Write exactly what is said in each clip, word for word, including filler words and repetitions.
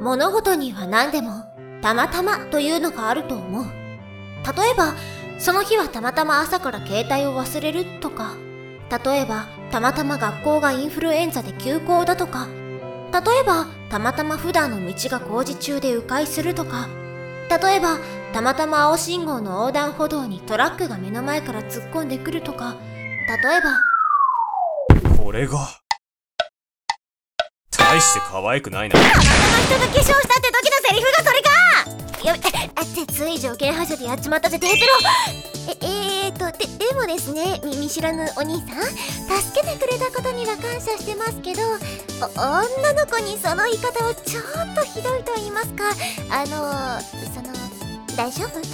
物事には何でもたまたまというのがあると思う。例えばその日はたまたま朝から携帯を忘れるとか、例えばたまたま学校がインフルエンザで休校だとか、例えばたまたま普段の道が工事中で迂回するとか、例えばたまたま青信号の横断歩道にトラックが目の前から突っ込んでくるとか、例えばこれが大して可愛くないな。 たまたま人が化粧したって時のセリフがそれか。やべあってつい条件反射でやっちまったぜテーペロ。ええーとででもですね、み見知らぬお兄さん、助けてくれたことには感謝してますけど、お女の子にその言い方はちょっとひどいと言いますか、あのその大丈夫？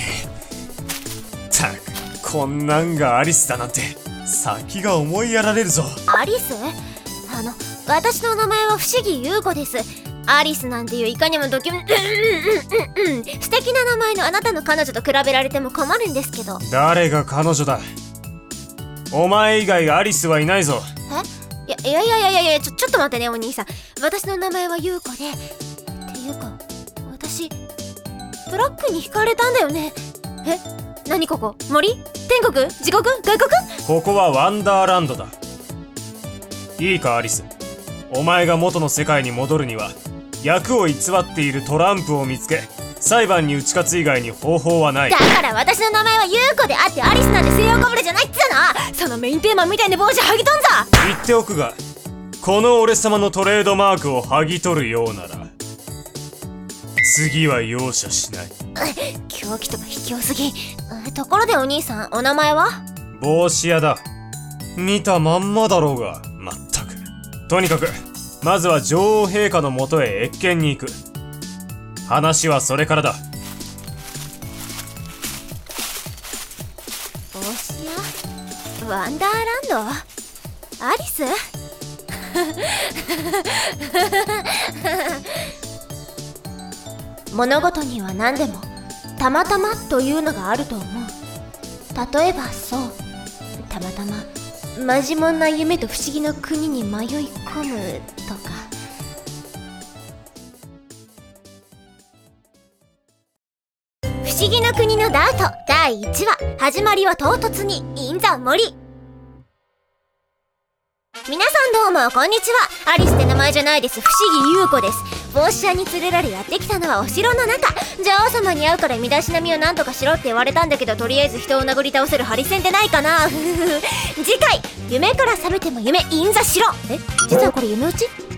ったくこんなんがアリスだなんて先が思いやられるぞ。 アリス？あの私の名前は不思議優子です。アリスなんていういかにもドキュメン素敵な名前のあなたの彼女と比べられても困るんですけど。 誰が彼女だ。お前以外アリスはいないぞ。 えいやいやいやいやいやちょちょっと待ってねお兄さん、私の名前は優子で、っていうか私トラックにひかれたんだよね。え何ここ？森？天国？地獄？外国？ ここはワンダーランドだ。いいかアリス、お前が元の世界に戻るには役を偽っているトランプを見つけ裁判に打ち勝つ以外に方法はない。 だから私の名前は優子であってアリスなんて西洋かぶれじゃないっつうの。そのメインテーマみたいな帽子剥ぎとんぞ。 言っておくが、この俺様のトレードマークを剥ぎ取るようなら次は容赦しない。 狂気とか卑怯すぎ。ところでお兄さん、お名前は？ 帽子屋だ。見たまんまだろうが。まったく。とにかくまずは女王陛下のもとへ謁見に行く。話はそれからだ。 帽子屋？ワンダーランド？アリス？物事には何でもたまたまというのがあると思う。例えばそうたまたまマジモンな夢と不思議の国に迷い込むとか。不思議の国のダートだいいちわ、始まりは唐突にインザ森。皆さんどうもこんにちは。アリスって名前じゃないです。不思議優子です。帽子屋に連れられやってきたのはお城の中。女王様に会うから身だしなみを何とかしろって言われたんだけど、とりあえず人を殴り倒せるハリセンでないかな。次回、夢から覚めても夢インザ城。え実はこれ夢落ち？